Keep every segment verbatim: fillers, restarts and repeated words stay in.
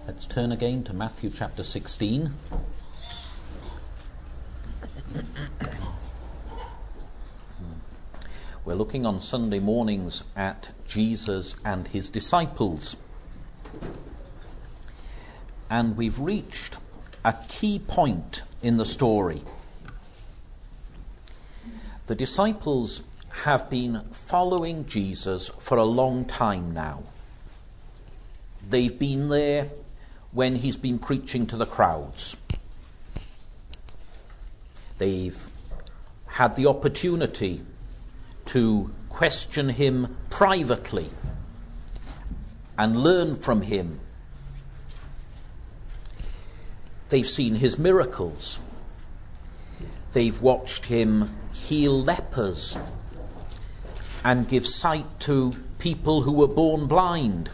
Let's turn again to Matthew chapter sixteen. We're looking on Sunday mornings at Jesus and his disciples. And we've reached a key point in the story. The disciples have been following Jesus for a long time now. They've been there when he's been preaching to the crowds. They've had the opportunity to question him privately and learn from him. They've seen his miracles. They've watched him heal lepers and give sight to people who were born blind.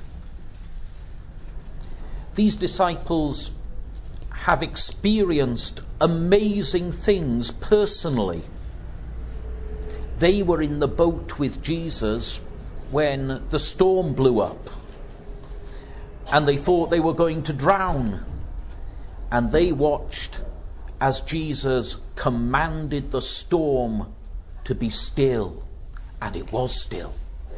These disciples have experienced amazing things personally. They were in the boat with Jesus when the storm blew up, and they thought they were going to drown. And they watched as Jesus commanded the storm to be still, and it was still.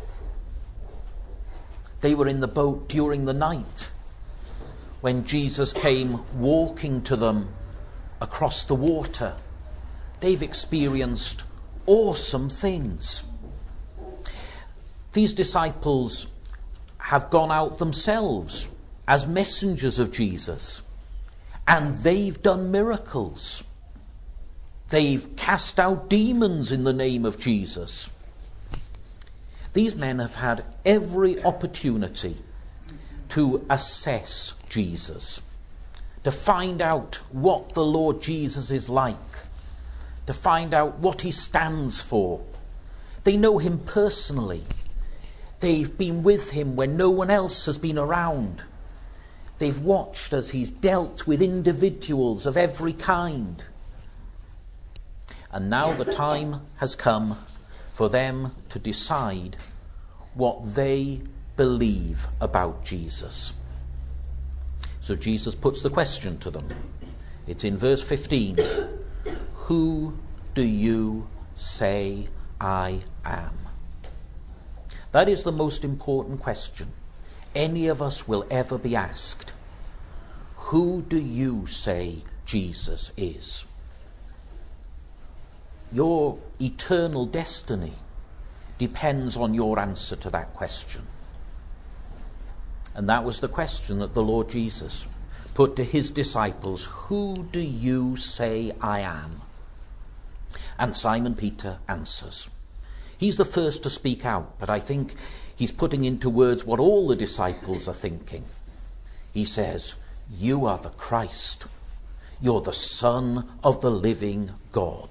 They were in the boat during the night when Jesus came walking to them across the water. They've experienced awesome things. These disciples have gone out themselves as messengers of Jesus, and they've done miracles. They've cast out demons in the name of Jesus. These men have had every opportunity to assess Jesus, to find out what the Lord Jesus is like, to find out what he stands for. They know him personally. They've been with him when no one else has been around. They've watched as he's dealt with individuals of every kind. And now the time has come for them to decide what they believe about Jesus. So Jesus puts the question to them. It's in verse fifteen. Who do you say I am? That is the most important question any of us will ever be asked. Who do you say Jesus is? Your eternal destiny depends on your answer to that question. And that was the question that the Lord Jesus put to his disciples. Who do you say I am? And Simon Peter answers. He's the first to speak out, but I think he's putting into words what all the disciples are thinking. He says, you are the Christ. You're the Son of the living God.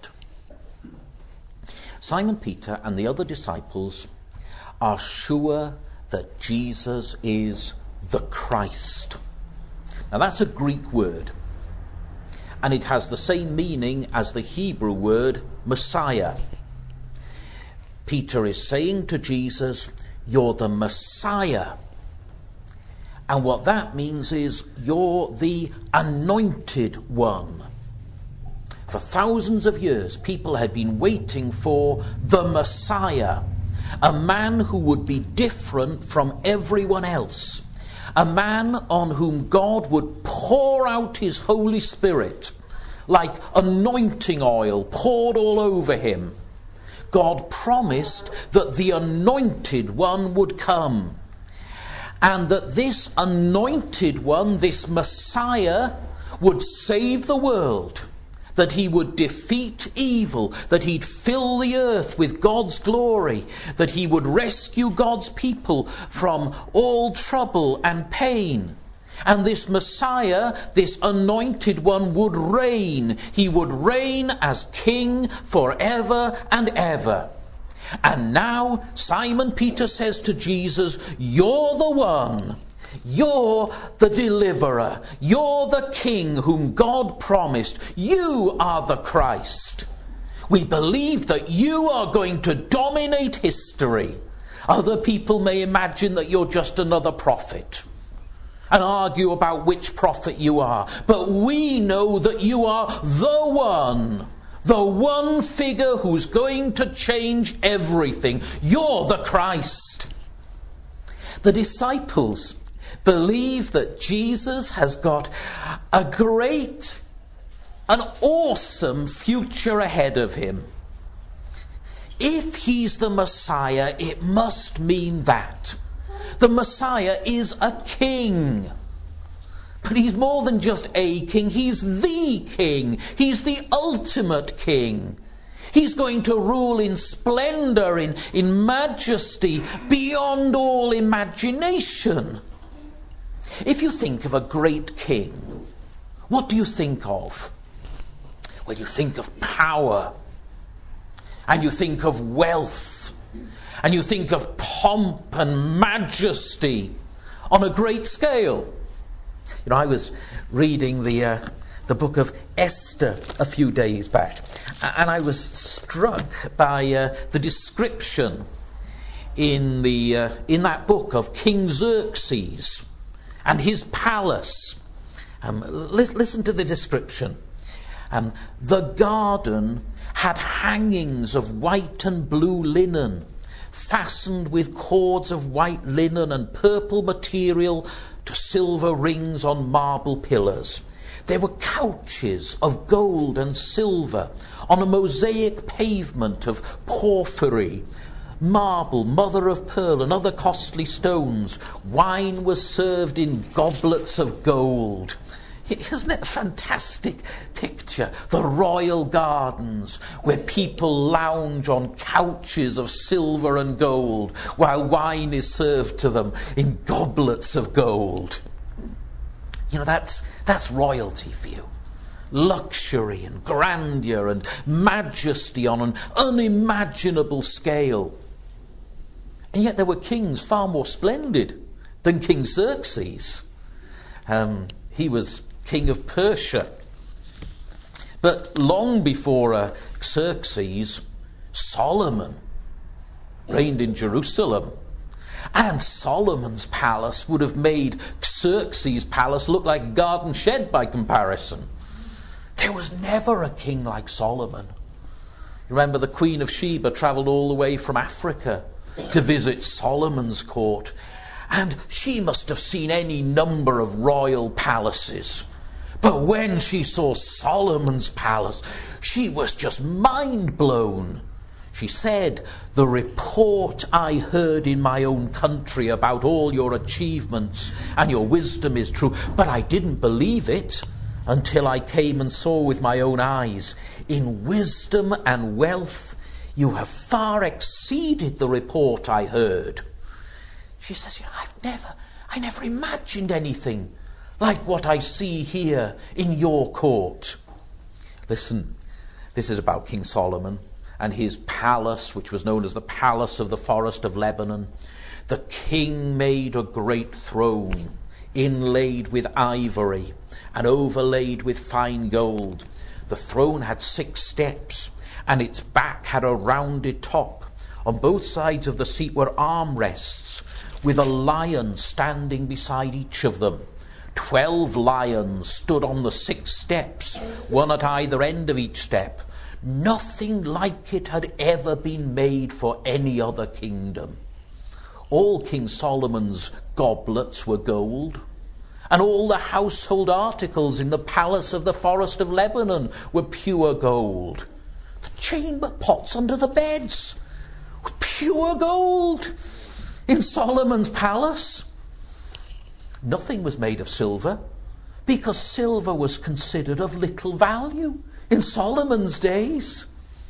Simon Peter and the other disciples are sure that Jesus is the Christ. Now that's a Greek word, and it has the same meaning as the Hebrew word Messiah. Peter is saying to Jesus, you're the Messiah. And what that means is you're the anointed one. For thousands of years, people had been waiting for the Messiah, a man who would be different from everyone else, a man on whom God would pour out his Holy Spirit like anointing oil poured all over him. God promised that the anointed one would come, and that this anointed one, this Messiah, would save the world, that he would defeat evil, that he'd fill the earth with God's glory, that he would rescue God's people from all trouble and pain. And this Messiah, this anointed one, would reign. He would reign as king forever and ever. And now Simon Peter says to Jesus, you're the one. You're the deliverer. You're the king whom God promised. You are the Christ. We believe that you are going to dominate history. Other people may imagine that you're just another prophet. and argue about which prophet you are. But we know that you are the one, the one figure who's going to change everything. You're the Christ. The disciples believe that Jesus has got a great, an awesome future ahead of him. If he's the Messiah, it must mean that. The Messiah is a king. But he's more than just a king. He's the king. He's the ultimate king. He's going to rule in splendor, in, in majesty, beyond all imagination. If you think of a great king, what do you think of? Well, you think of power. And you think of wealth. And you think of pomp and majesty on a great scale. You know, I was reading the uh, the book of Esther a few days back, and I was struck by uh, the description in the uh, in that book of King Xerxes and his palace. Um, li- listen to the description. Um, the garden had hangings of white and blue linen, fastened with cords of white linen and purple material to silver rings on marble pillars. There were couches of gold and silver on a mosaic pavement of porphyry, marble, mother of pearl, and other costly stones. Wine was served in goblets of gold. Isn't it a fantastic picture? The royal gardens where people lounge on couches of silver and gold while wine is served to them in goblets of gold. You know, that's that's royalty for you. Luxury and grandeur and majesty on an unimaginable scale. And yet there were kings far more splendid than King Xerxes. Um, he was king of Persia. But long before uh, Xerxes, Solomon reigned in Jerusalem. And Solomon's palace would have made Xerxes' palace look like a garden shed by comparison. There was never a king like Solomon. Remember, the Queen of Sheba travelled all the way from Africa to visit Solomon's court. And she must have seen any number of royal palaces. But when she saw Solomon's palace, she was just mind blown. She said, "The report I heard in my own country about all your achievements and your wisdom is true, but I didn't believe it until I came and saw with my own eyes. In wisdom and wealth, you have far exceeded the report I heard." She says, you know, I've never, I never imagined anything like what I see here in your court. Listen, this is about King Solomon and his palace, which was known as the Palace of the Forest of Lebanon. The king made a great throne, inlaid with ivory and overlaid with fine gold. The throne had six steps, and its back had a rounded top. On both sides of the seat were armrests, with a lion standing beside each of them. Twelve lions stood on the six steps, one at either end of each step. Nothing like it had ever been made for any other kingdom. All King Solomon's goblets were gold, and all the household articles in the palace of the Forest of Lebanon were pure gold. The chamber pots under the beds were pure gold in Solomon's palace. Nothing was made of silver, because silver was considered of little value in Solomon's days.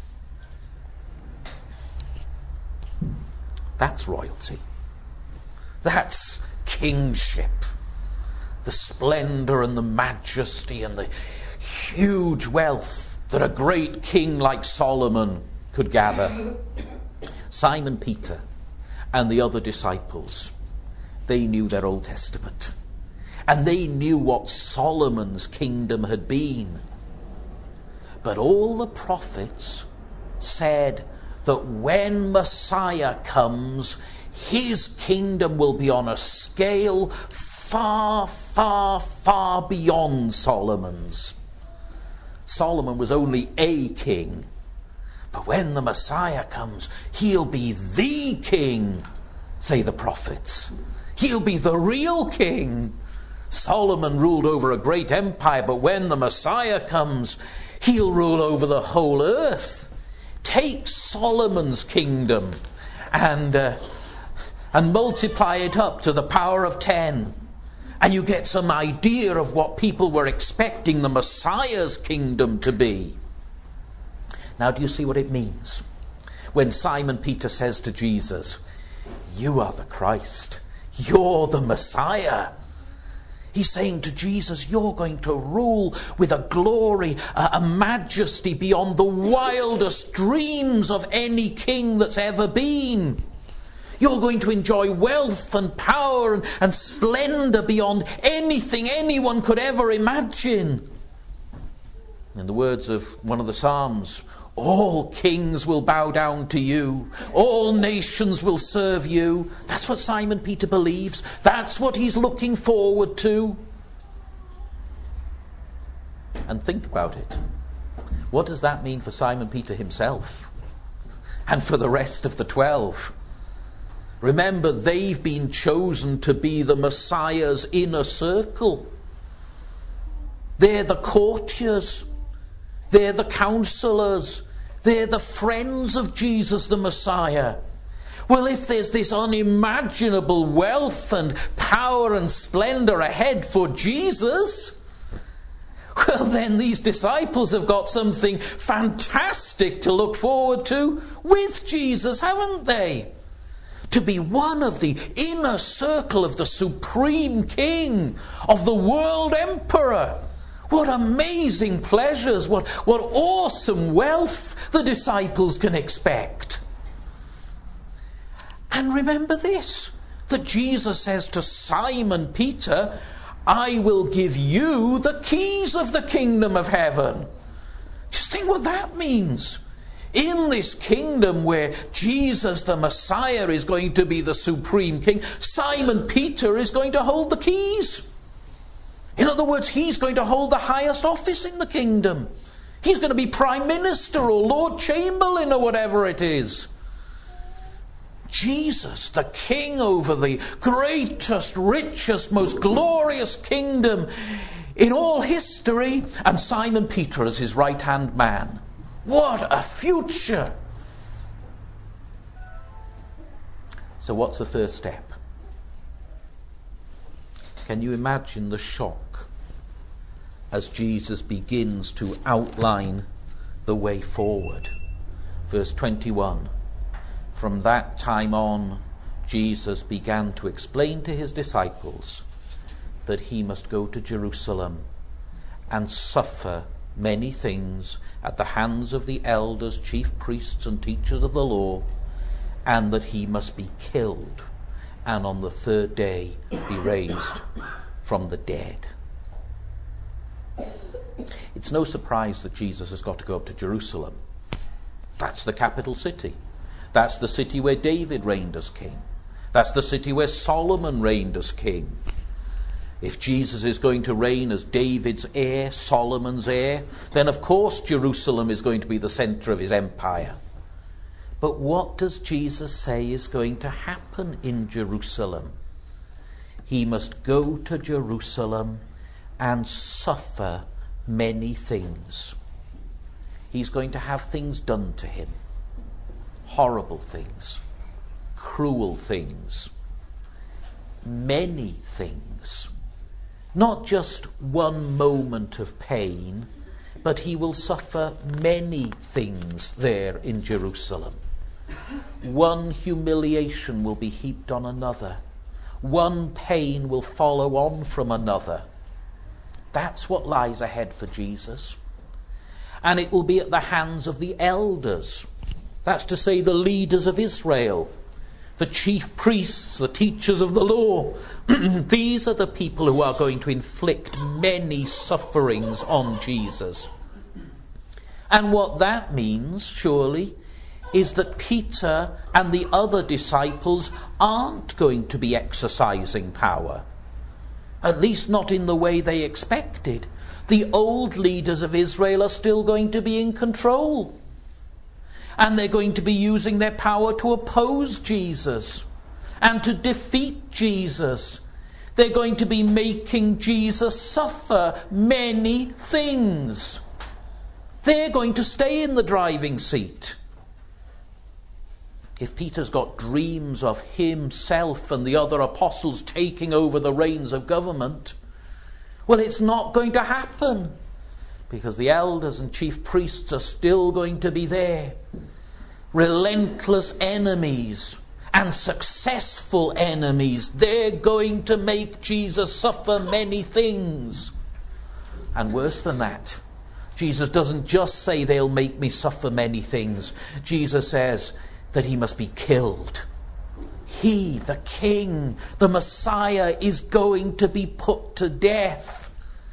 That's royalty. That's kingship. The splendor and the majesty and the huge wealth that a great king like Solomon could gather. Simon Peter and the other disciples, they knew their Old Testament. And they knew what Solomon's kingdom had been. But all the prophets said that when Messiah comes, his kingdom will be on a scale far, far, far beyond Solomon's. Solomon was only a king. But when the Messiah comes, he'll be the king, say the prophets. He'll be the real king. Solomon ruled over a great empire, but when the Messiah comes, he'll rule over the whole earth. Take Solomon's kingdom and uh, and multiply it up to the power of ten, and you get some idea of what people were expecting the Messiah's kingdom to be. Now, do you see what it means? When Simon Peter says to Jesus, "You are the Christ, you're the Messiah," he's saying to Jesus, you're going to rule with a glory, a, a majesty beyond the wildest dreams of any king that's ever been. You're going to enjoy wealth and power and, and splendor beyond anything anyone could ever imagine. In the words of one of the Psalms, all kings will bow down to you. All nations will serve you. That's what Simon Peter believes. That's what he's looking forward to. And think about it. What does that mean for Simon Peter himself? And for the rest of the twelve? Remember, they've been chosen to be the Messiah's inner circle. They're the courtiers. They're the counselors. They're the friends of Jesus the Messiah. Well, if there's this unimaginable wealth and power and splendor ahead for Jesus, well, then these disciples have got something fantastic to look forward to with Jesus, haven't they? To be one of the inner circle of the supreme king, of the world emperor. What amazing pleasures, what, what awesome wealth the disciples can expect. And remember this, that Jesus says to Simon Peter, I will give you the keys of the kingdom of heaven. Just think what that means. In this kingdom where Jesus the Messiah is going to be the supreme king, Simon Peter is going to hold the keys. In other words, he's going to hold the highest office in the kingdom. He's going to be Prime Minister or Lord Chamberlain or whatever it is. Jesus, the king over the greatest, richest, most glorious kingdom in all history, and Simon Peter as his right-hand man. What a future! So what's the first step? Can you imagine the shock as Jesus begins to outline the way forward? Verse twenty-one. From that time on, Jesus began to explain to his disciples that he must go to Jerusalem and suffer many things at the hands of the elders, chief priests and teachers of the law, and that he must be killed and on the third day be raised from the dead. It's no surprise that Jesus has got to go up to Jerusalem. That's the capital city. That's the city where David reigned as king. That's the city where Solomon reigned as king. If Jesus is going to reign as David's heir, Solomon's heir, then of course Jerusalem is going to be the center of his empire. But what does Jesus say is going to happen in Jerusalem? He must go to Jerusalem and suffer many things. He's going to have things done to him. Horrible things. Cruel things. Many things. Not just one moment of pain, but he will suffer many things there in Jerusalem. One humiliation will be heaped on another. One pain will follow on from another. That's what lies ahead for Jesus. And it will be at the hands of the elders. That's to say, the leaders of Israel. The chief priests, the teachers of the law. These are the people who are going to inflict many sufferings on Jesus. And what that means, surely, is that Peter and the other disciples aren't going to be exercising power. At least not in the way they expected. The old leaders of Israel are still going to be in control. And they're going to be using their power to oppose Jesus and to defeat Jesus. They're going to be making Jesus suffer many things. They're going to stay in the driving seat. If Peter's got dreams of himself and the other apostles taking over the reins of government, well, it's not going to happen, because the elders and chief priests are still going to be there. Relentless enemies and successful enemies. They're going to make Jesus suffer many things. And worse than that, Jesus doesn't just say they'll make me suffer many things. Jesus says that he must be killed. He, the King, the Messiah, is going to be put to death.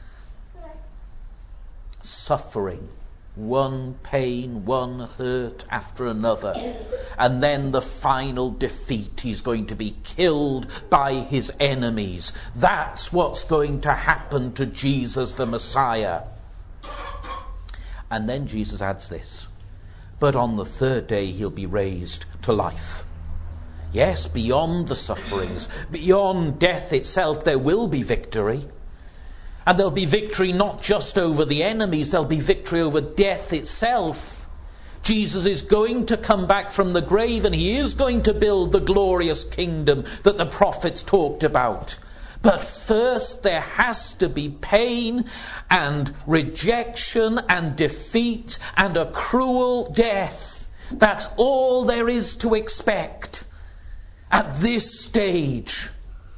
Suffering. One pain, one hurt after another. And then the final defeat. He's going to be killed by his enemies. That's what's going to happen to Jesus the Messiah. And then Jesus adds this. But on the third day he'll be raised to life. Yes, beyond the sufferings, beyond death itself, there will be victory. And there'll be victory not just over the enemies, there'll be victory over death itself. Jesus is going to come back from the grave, and he is going to build the glorious kingdom that the prophets talked about. But first there has to be pain and rejection and defeat and a cruel death. That's all there is to expect at this stage.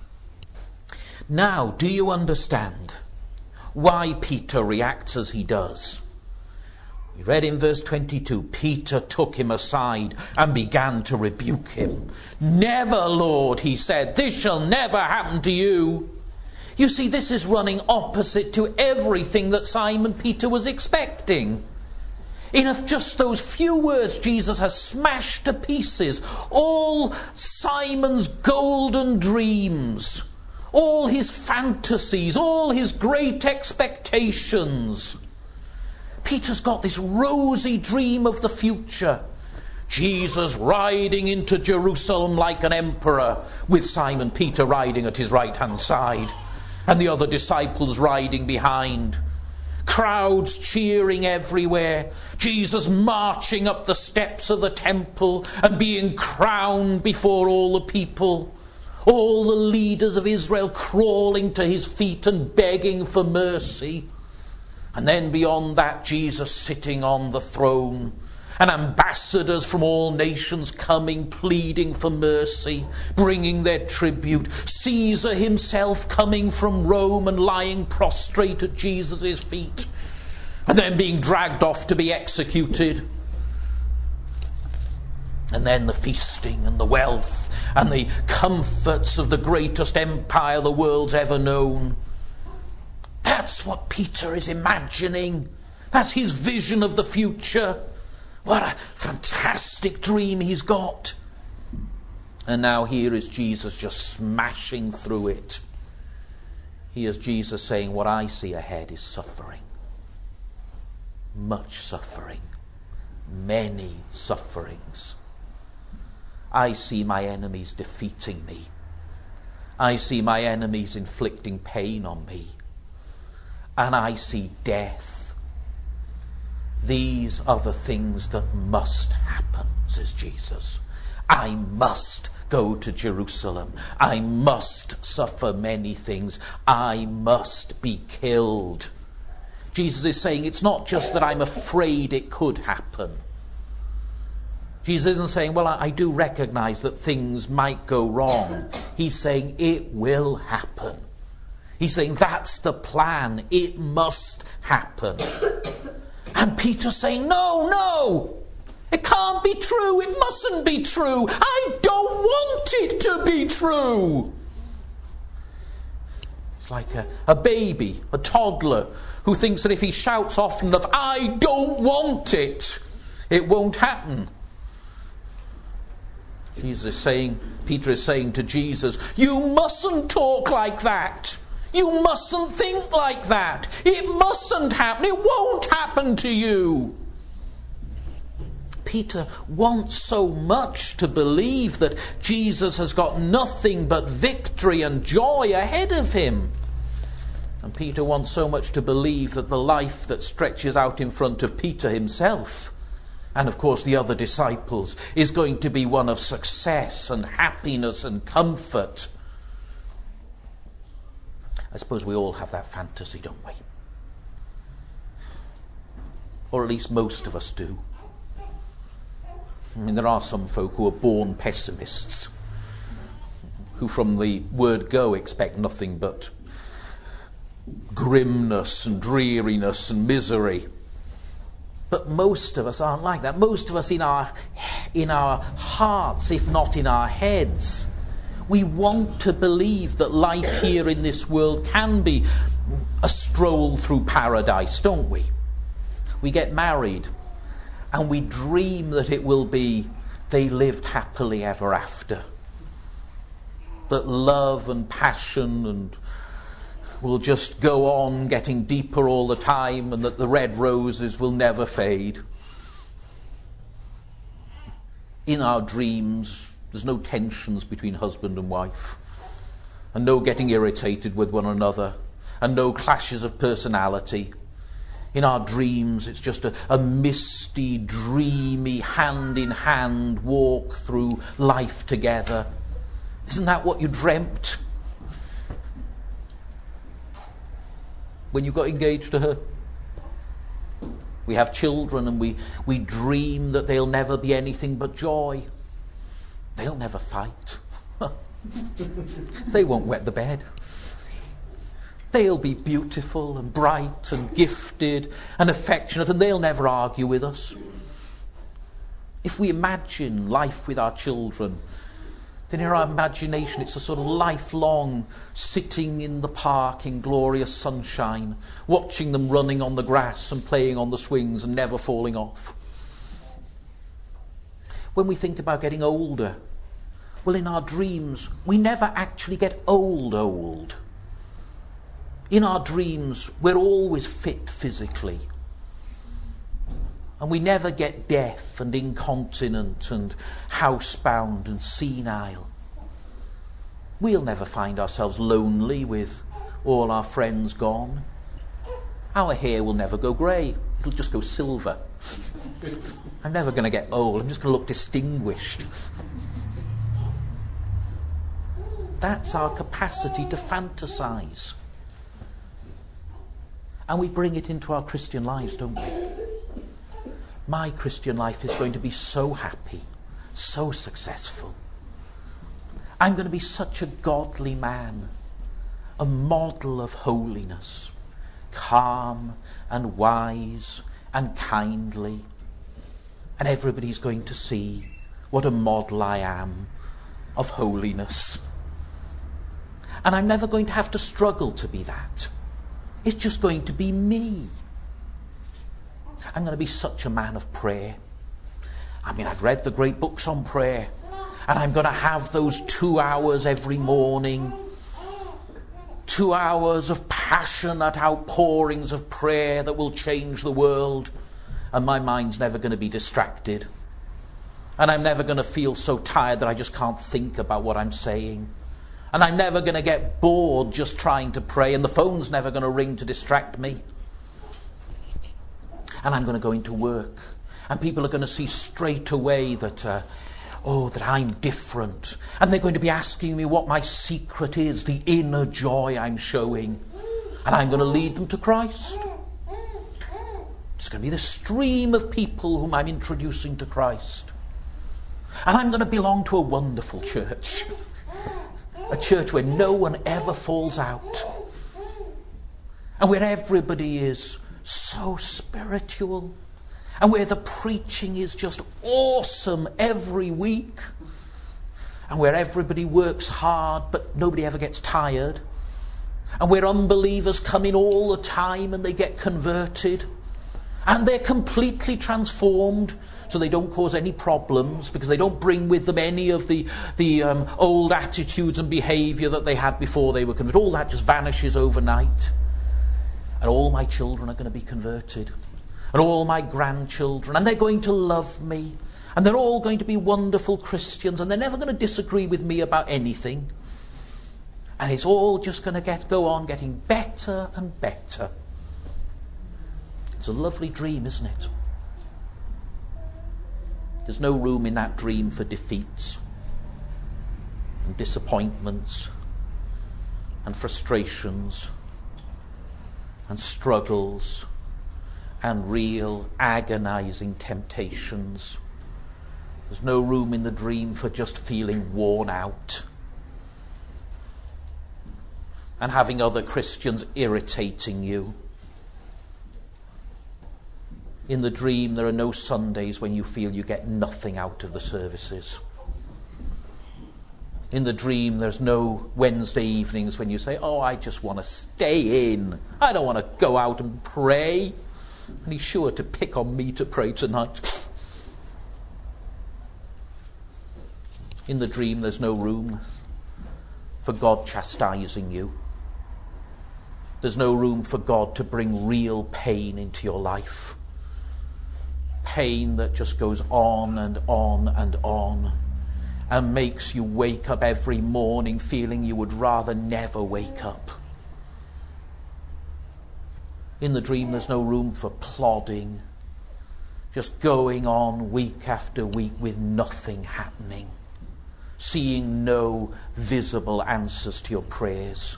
Now, do you understand why Peter reacts as he does? We read in verse twenty-two, Peter took him aside and began to rebuke him. Never, Lord, he said, this shall never happen to you. You see, this is running opposite to everything that Simon Peter was expecting. In just those few words, Jesus has smashed to pieces all Simon's golden dreams, all his fantasies, all his great expectations. Peter's got this rosy dream of the future. Jesus riding into Jerusalem like an emperor, with Simon Peter riding at his right-hand side, and the other disciples riding behind. Crowds cheering everywhere. Jesus marching up the steps of the temple and being crowned before all the people. All the leaders of Israel crawling to his feet and begging for mercy. And then beyond that, Jesus sitting on the throne, and ambassadors from all nations coming, pleading for mercy, bringing their tribute. Caesar himself coming from Rome and lying prostrate at Jesus' feet, and then being dragged off to be executed. And then the feasting and the wealth and the comforts of the greatest empire the world's ever known. That's what Peter is imagining. That's his vision of the future. What a fantastic dream he's got. And now here is Jesus just smashing through it. Here's Jesus saying, what I see ahead is suffering. Much suffering. Many sufferings. I see my enemies defeating me. I see my enemies inflicting pain on me. And I see death. These are the things that must happen, says Jesus. I must go to Jerusalem. I must suffer many things. I must be killed. Jesus is saying it's not just that I'm afraid it could happen. Jesus isn't saying, well, I, I do recognize that things might go wrong. He's saying it will happen. He's saying that's the plan. It must happen. And Peter's saying, no, no. It can't be true. It mustn't be true. I don't want it to be true. It's like a, a baby, a toddler, who thinks that if he shouts often enough, I don't want it, it won't happen. Jesus is saying, Peter is saying to Jesus, you mustn't talk like that. You mustn't think like that. It mustn't happen. It won't happen to you. Peter wants so much to believe that Jesus has got nothing but victory and joy ahead of him. And Peter wants so much to believe that the life that stretches out in front of Peter himself, and of course the other disciples, is going to be one of success and happiness and comfort. I suppose we all have that fantasy, don't we? Or at least most of us do. I mean, there are some folk who are born pessimists, who from the word go expect nothing but grimness and dreariness and misery. But most of us aren't like that. Most of us in our in our hearts, if not in our heads, we want to believe that life here in this world can be a stroll through paradise, don't we? We get married and we dream that it will be they lived happily ever after. That love and passion and will just go on getting deeper all the time, and that the red roses will never fade. In our dreams, there's no tensions between husband and wife, and no getting irritated with one another, and no clashes of personality. In our dreams, it's just a, a misty, dreamy, hand-in-hand walk through life together. Isn't that what you dreamt when you got engaged to her? We have children and we, we dream that they'll never be anything but joy. They'll never fight. They won't wet the bed. They'll be beautiful and bright and gifted and affectionate, and they'll never argue with us. If we imagine life with our children, then in our imagination it's a sort of lifelong sitting in the park in glorious sunshine, watching them running on the grass and playing on the swings and never falling off. When we think about getting older, well, in our dreams, we never actually get old old. In our dreams, we're always fit physically. And we never get deaf and incontinent and housebound and senile. We'll never find ourselves lonely with all our friends gone. Our hair will never go grey. It'll just go silver. I'm never going to get old. I'm just going to look distinguished. That's our capacity to fantasize. And we bring it into our Christian lives, don't we? My Christian life is going to be so happy, so successful. I'm going to be such a godly man, a model of holiness, calm and wise and kindly. And everybody's going to see what a model I am of holiness. And I'm never going to have to struggle to be that. It's just going to be me. I'm going to be such a man of prayer. I mean, I've read the great books on prayer, and I'm going to have those two hours every morning. Two hours of passionate outpourings of prayer that will change the world. And my mind's never going to be distracted. And I'm never going to feel so tired that I just can't think about what I'm saying. And I'm never going to get bored just trying to pray, and the phone's never going to ring to distract me. And I'm going to go into work, and people are going to see straight away that, uh, oh, that I'm different. And they're going to be asking me what my secret is, the inner joy I'm showing. And I'm going to lead them to Christ. It's going to be the stream of people whom I'm introducing to Christ. And I'm going to belong to a wonderful church. A church where no one ever falls out. And where everybody is so spiritual. And where the preaching is just awesome every week. And where everybody works hard but nobody ever gets tired. And where unbelievers come in all the time and they get converted. And they're completely transformed, so they don't cause any problems, because they don't bring with them any of the, the um, old attitudes and behaviour that they had before they were converted. All that just vanishes overnight. And all my children are going to be converted. And all my grandchildren. And they're going to love me. And they're all going to be wonderful Christians. And they're never going to disagree with me about anything. And it's all just going to get go on getting better and better. It's a lovely dream, isn't it? There's no room in that dream for defeats and disappointments and frustrations and struggles and real agonizing temptations. There's no room in the dream for just feeling worn out and having other Christians irritating you. In the dream, there are no Sundays when you feel you get nothing out of the services. In the dream, there's no Wednesday evenings when you say, oh, I just want to stay in. I don't want to go out and pray. And he's sure to pick on me to pray tonight. In the dream, there's no room for God chastising you. There's no room for God to bring real pain into your life. Pain that just goes on and on and on and makes you wake up every morning feeling you would rather never wake up. In the dream, there's no room for plodding, just going on week after week with nothing happening, seeing no visible answers to your prayers.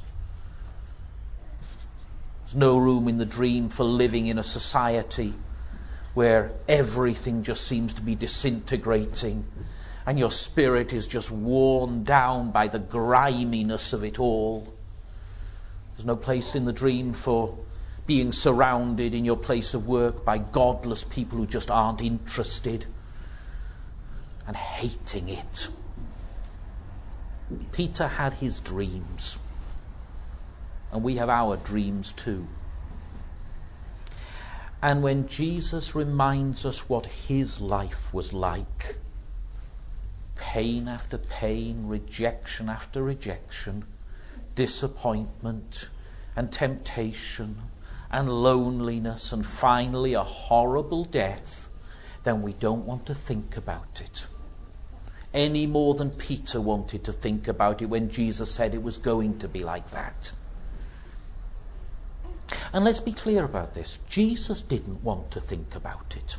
There's no room in the dream for living in a society where everything just seems to be disintegrating and your spirit is just worn down by the griminess of it all. There's no place in the dream for being surrounded in your place of work by godless people who just aren't interested and hating it. Peter had his dreams, and we have our dreams too. And when Jesus reminds us what his life was like, pain after pain, rejection after rejection, disappointment and temptation and loneliness and finally a horrible death, then we don't want to think about it. Any more than Peter wanted to think about it when Jesus said it was going to be like that. And let's be clear about this. Jesus didn't want to think about it.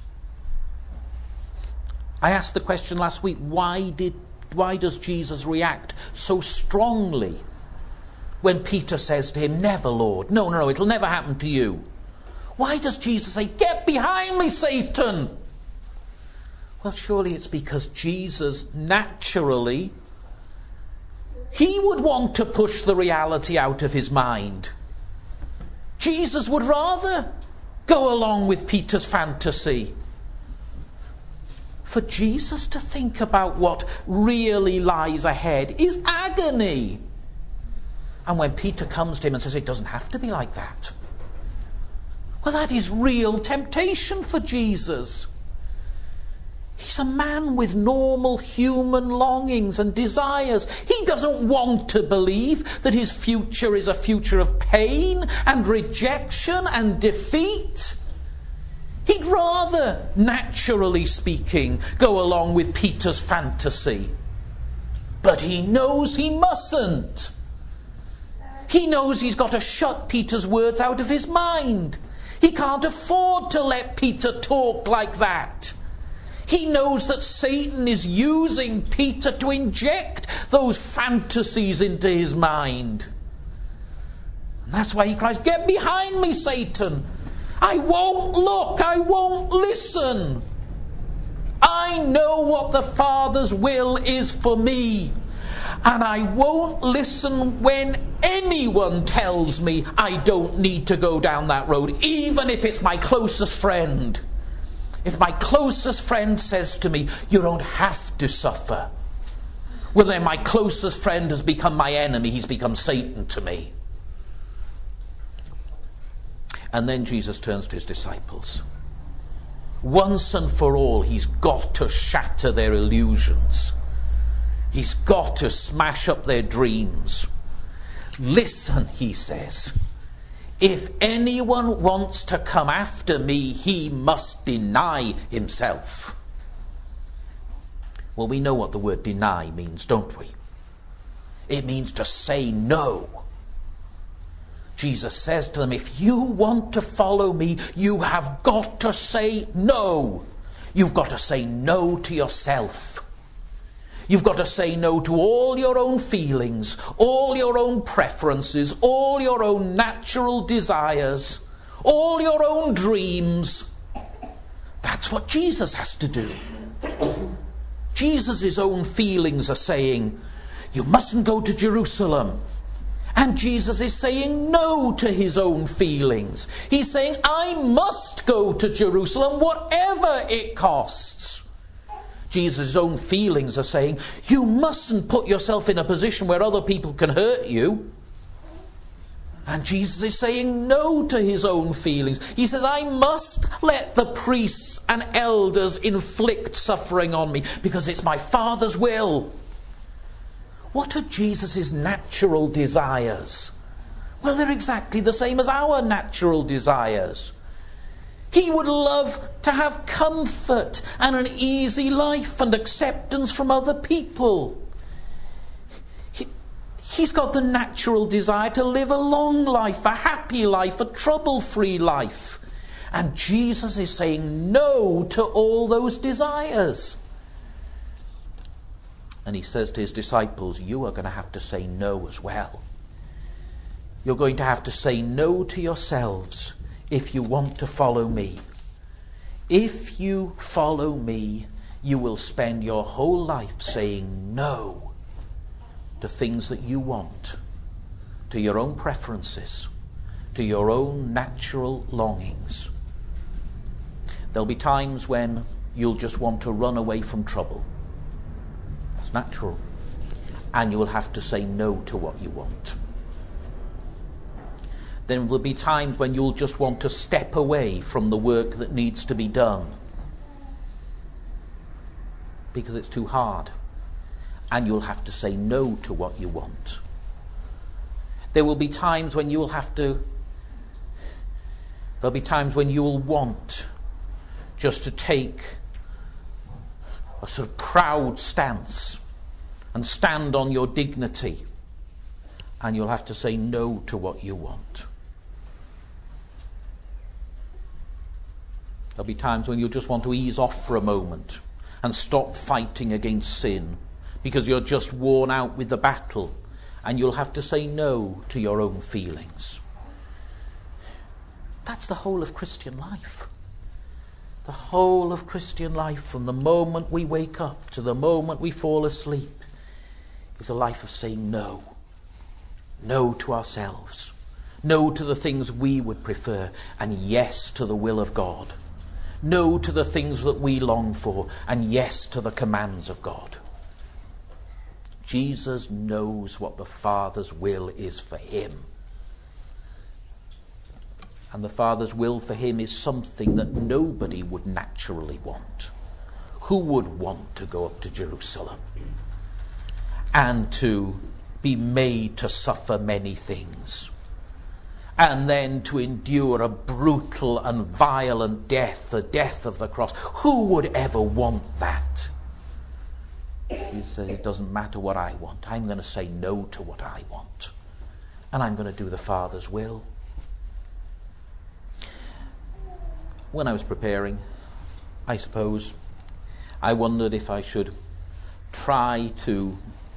I asked the question last week, why did why does Jesus react so strongly when Peter says to him, never, Lord. No, no, no, it'll never happen to you. Why does Jesus say, get behind me, Satan? Well, surely it's because Jesus naturally, he would want to push the reality out of his mind. Jesus would rather go along with Peter's fantasy. For Jesus to think about what really lies ahead is agony. And when Peter comes to him and says, it doesn't have to be like that, well, that is real temptation for Jesus. He's a man with normal human longings and desires. He doesn't want to believe that his future is a future of pain and rejection and defeat. He'd rather, naturally speaking, go along with Peter's fantasy. But he knows he mustn't. He knows he's got to shut Peter's words out of his mind. He can't afford to let Peter talk like that. He knows that Satan is using Peter to inject those fantasies into his mind. And that's why he cries, get behind me, Satan. I won't look. I won't listen. I know what the Father's will is for me. And I won't listen when anyone tells me I don't need to go down that road, even if it's my closest friend. If my closest friend says to me, you don't have to suffer, well, then my closest friend has become my enemy. He's become Satan to me. And then Jesus turns to his disciples. Once and for all, he's got to shatter their illusions. He's got to smash up their dreams. Listen, he says, if anyone wants to come after me, he must deny himself. Well, we know what the word deny means, don't we? It means to say no. Jesus says to them, if you want to follow me, you have got to say no. You've got to say no to yourself. You've got to say no to all your own feelings, all your own preferences, all your own natural desires, all your own dreams. That's what Jesus has to do. Jesus' own feelings are saying, you mustn't go to Jerusalem. And Jesus is saying no to his own feelings. He's saying, I must go to Jerusalem, whatever it costs. Jesus' own feelings are saying, you mustn't put yourself in a position where other people can hurt you. And Jesus is saying no to his own feelings. He says, I must let the priests and elders inflict suffering on me because it's my Father's will. What are Jesus' natural desires? Well, they're exactly the same as our natural desires. He would love to have comfort and an easy life and acceptance from other people. He, he's got the natural desire to live a long life, a happy life, a trouble-free life. And Jesus is saying no to all those desires. And he says to his disciples, you are going to have to say no as well. You're going to have to say no to yourselves if you want to follow me. If you follow me, you will spend your whole life saying no to things that you want, to your own preferences, to your own natural longings. There'll be times when you'll just want to run away from trouble. It's natural. And you will have to say no to what you want. Then there'll be times when you'll just want to step away from the work that needs to be done because it's too hard. And you'll have to say no to what you want. There will be times when you'll have to there'll be times when you'll want just to take a sort of proud stance and stand on your dignity, and you'll have to say no to what you want. There'll be times when you'll just want to ease off for a moment and stop fighting against sin because you're just worn out with the battle, and you'll have to say no to your own feelings. That's the whole of Christian life. The whole of Christian life, from the moment we wake up to the moment we fall asleep, is a life of saying no. No to ourselves. No to the things we would prefer. And yes to the will of God. No to the things that we long for. And yes to the commands of God. Jesus knows what the Father's will is for him. And the Father's will for him is something that nobody would naturally want. Who would want to go up to Jerusalem and to be made to suffer many things, and then to endure a brutal and violent death, the death of the cross? Who would ever want that? Jesus says, it doesn't matter what I want. I'm going to say no to what I want. And I'm going to do the Father's will. When I was preparing, I suppose, I wondered if I should try to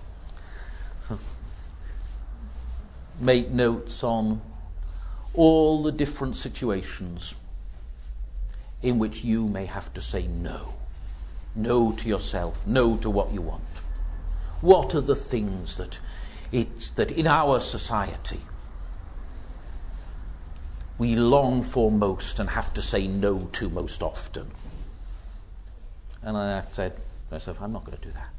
make notes on all the different situations in which you may have to say no. No to yourself, no to what you want. What are the things that it's that in our society we long for most and have to say no to most often? And I said to myself, I'm not going to do that.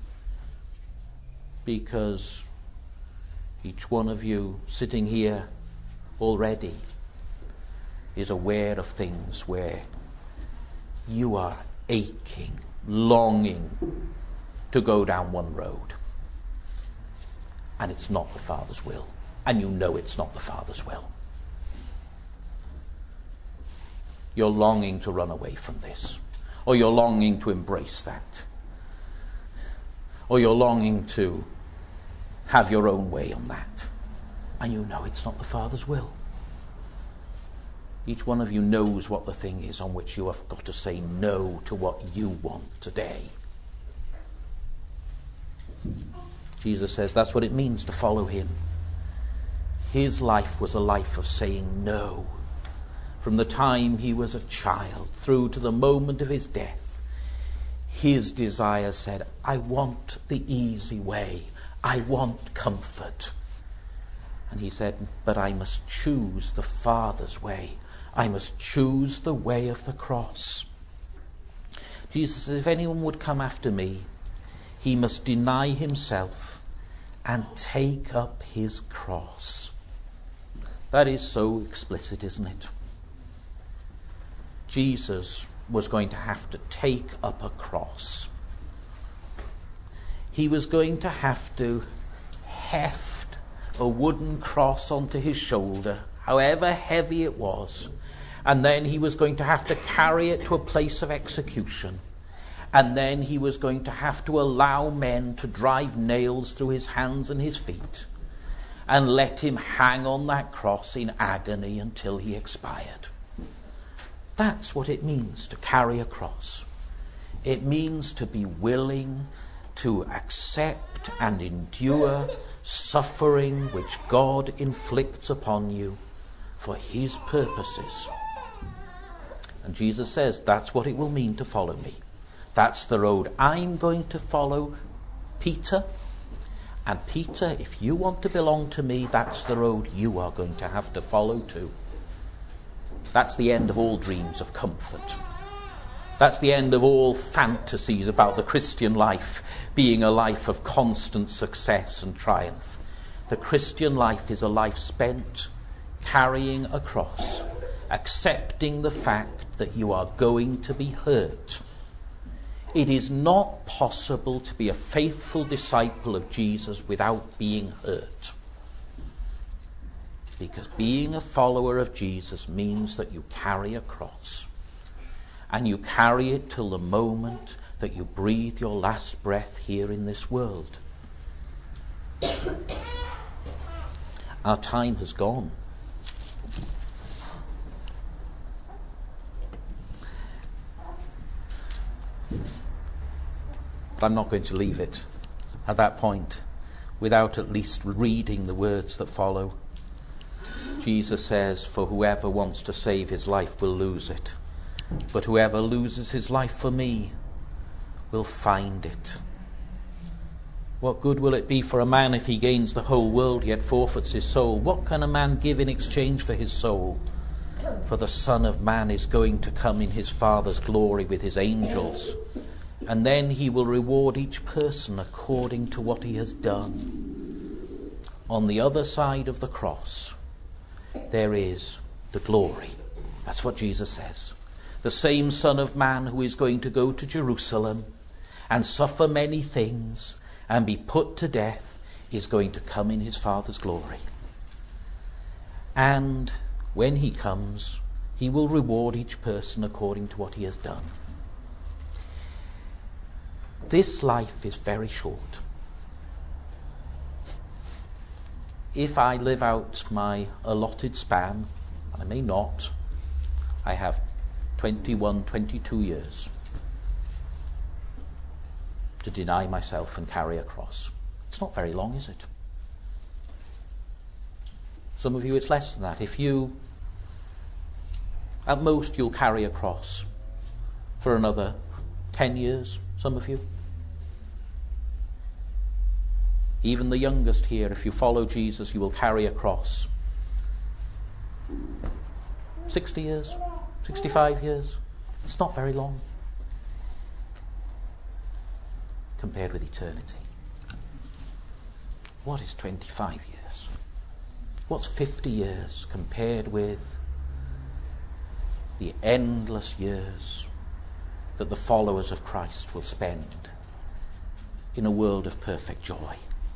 Because each one of you sitting here already is aware of things where you are aching, longing to go down one road. And it's not the Father's will. And you know it's not the Father's will. You're longing to run away from this. Or you're longing to embrace that. Or you're longing to have your own way on that. And you know it's not the Father's will. Each one of you knows what the thing is on which you have got to say no to what you want today. Jesus says that's what it means to follow him. His life was a life of saying no. From the time he was a child through to the moment of his death, his desire said, I want the easy way. I want comfort. And he said, but I must choose the Father's way. I must choose the way of the cross. Jesus says, if anyone would come after me, he must deny himself and take up his cross. That is so explicit, isn't it? Jesus was going to have to take up a cross. He was going to have to heft a wooden cross onto his shoulder, however heavy it was, and then he was going to have to carry it to a place of execution. And then he was going to have to allow men to drive nails through his hands and his feet and let him hang on that cross in agony until he expired. That's what it means to carry a cross. It means to be willing to accept and endure suffering which God inflicts upon you for his purposes. And Jesus says that's what it will mean to follow me. That's the road I'm going to follow, Peter. And Peter, if you want to belong to me, that's the road you are going to have to follow too. That's the end of all dreams of comfort. That's the end of all fantasies about the Christian life being a life of constant success and triumph. The Christian life is a life spent carrying a cross, accepting the fact that you are going to be hurt. It is not possible to be a faithful disciple of Jesus without being hurt. Because being a follower of Jesus means that you carry a cross. And you carry it till the moment that you breathe your last breath here in this world. Our time has gone. But I'm not going to leave it at that point without at least reading the words that follow. Jesus says, for whoever wants to save his life will lose it. But whoever loses his life for me will find it. What good will it be for a man if he gains the whole world yet forfeits his soul? What can a man give in exchange for his soul? For the Son of Man is going to come in his Father's glory with his angels. And then he will reward each person according to what he has done. On the other side of the cross, there is the glory. That's what Jesus says. The same Son of Man who is going to go to Jerusalem and suffer many things and be put to death is going to come in his Father's glory. And when he comes, he will reward each person according to what he has done. This life is very short. If I live out my allotted span, and I may not, I have twenty-one, twenty-two years to deny myself and carry a cross. It's not very long, is it? Some of you it's less than that. If you, at most you'll carry a cross for another ten years, some of you. Even the youngest here, if you follow Jesus, you will carry a cross. sixty years, sixty-five years. It's not very long compared with eternity. What is twenty-five years? What's fifty years compared with the endless years that the followers of Christ will spend in a world of perfect joy.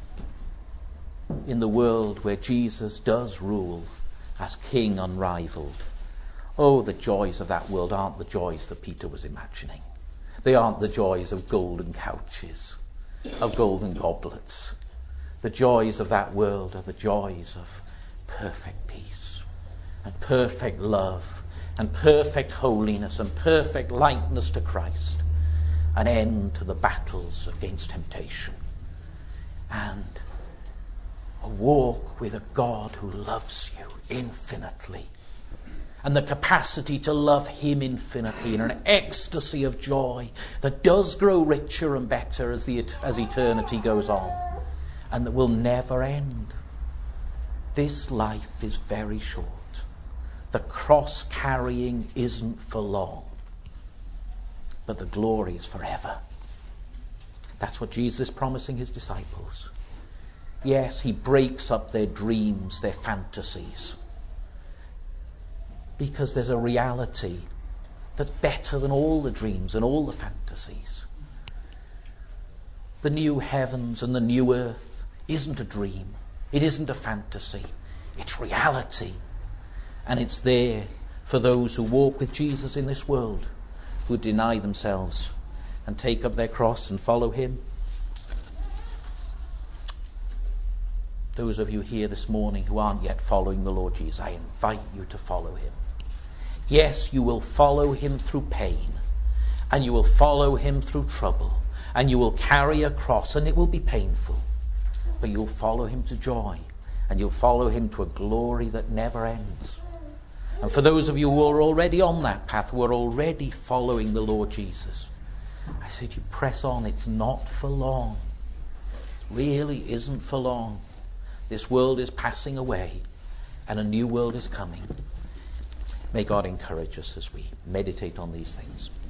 In the world where Jesus does rule as King unrivaled. Oh, the joys of that world aren't the joys that Peter was imagining. They aren't the joys of golden couches, of golden goblets. The joys of that world are the joys of perfect peace and perfect love and perfect holiness and perfect likeness to Christ. An end to the battles against temptation. And a walk with a God who loves you infinitely. And the capacity to love him infinitely in an ecstasy of joy that does grow richer and better as the as eternity goes on. And that will never end. This life is very short. The cross carrying isn't for long. But the glory is forever. That's what Jesus is promising his disciples. Yes, he breaks up their dreams, their fantasies. Because there's a reality that's better than all the dreams and all the fantasies. The new heavens and the new earth isn't a dream. It isn't a fantasy. It's reality. And it's there for those who walk with Jesus in this world, who deny themselves and take up their cross and follow him. Those of you here this morning who aren't yet following the Lord Jesus, I invite you to follow him. Yes, you will follow him through pain, and you will follow him through trouble, and you will carry a cross, and it will be painful. But you'll follow him to joy, and you'll follow him to a glory that never ends. And for those of you who are already on that path, who are already following the Lord Jesus, I say to you, press on. It's not for long. It really isn't for long. This world is passing away, and a new world is coming. May God encourage us as we meditate on these things.